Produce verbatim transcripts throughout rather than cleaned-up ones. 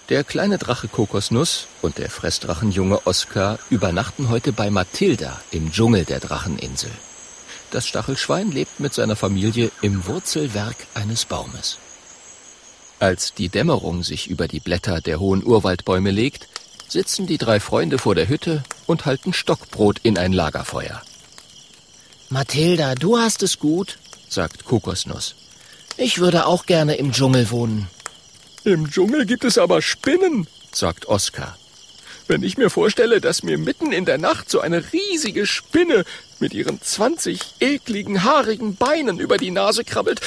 Der kleine Drache Kokosnuss und der Fressdrachenjunge Oskar übernachten heute bei Mathilda im Dschungel der Dracheninsel. Das Stachelschwein lebt mit seiner Familie im Wurzelwerk eines Baumes. Als die Dämmerung sich über die Blätter der hohen Urwaldbäume legt, sitzen die drei Freunde vor der Hütte und halten Stockbrot in ein Lagerfeuer. »Mathilda, du hast es gut«, sagt Kokosnuss. »Ich würde auch gerne im Dschungel wohnen.« »Im Dschungel gibt es aber Spinnen«, sagt Oskar. »Wenn ich mir vorstelle, dass mir mitten in der Nacht so eine riesige Spinne mit ihren zwanzig ekligen, haarigen Beinen über die Nase krabbelt.«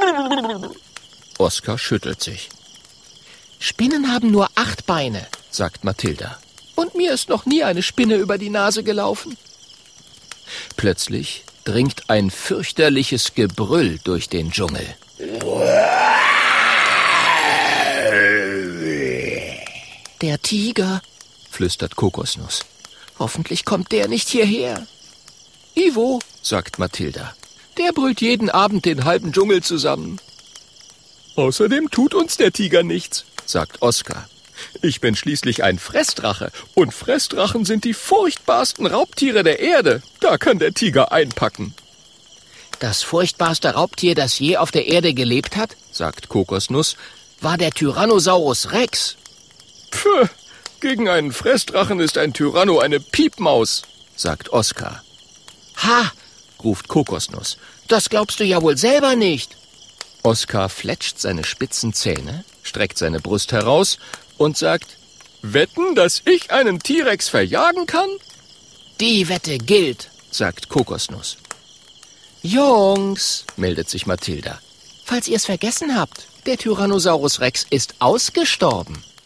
Oskar schüttelt sich. »Spinnen haben nur acht Beine«, sagt Mathilda. »Und mir ist noch nie eine Spinne über die Nase gelaufen.« Plötzlich dringt ein fürchterliches Gebrüll durch den Dschungel. »Der Tiger«, flüstert Kokosnuss. »Hoffentlich kommt der nicht hierher.« »Ivo«, sagt Mathilda, »der brüllt jeden Abend den halben Dschungel zusammen.« »Außerdem tut uns der Tiger nichts«, sagt Oskar. »Ich bin schließlich ein Fressdrache und Fressdrachen sind die furchtbarsten Raubtiere der Erde. Da kann der Tiger einpacken.« »Das furchtbarste Raubtier, das je auf der Erde gelebt hat«, sagt Kokosnuss, »war der Tyrannosaurus Rex.« »Pfui, gegen einen Fressdrachen ist ein Tyranno eine Piepmaus«, sagt Oskar. »Ha«, ruft Kokosnuss. »das glaubst du ja wohl selber nicht.« Oskar fletscht seine spitzen Zähne, streckt seine Brust heraus und sagt, »Wetten, dass ich einen T-Rex verjagen kann?« »Die Wette gilt«, sagt Kokosnuss. »Jungs«, meldet sich Mathilda, »falls ihr es vergessen habt, der Tyrannosaurus Rex ist ausgestorben.«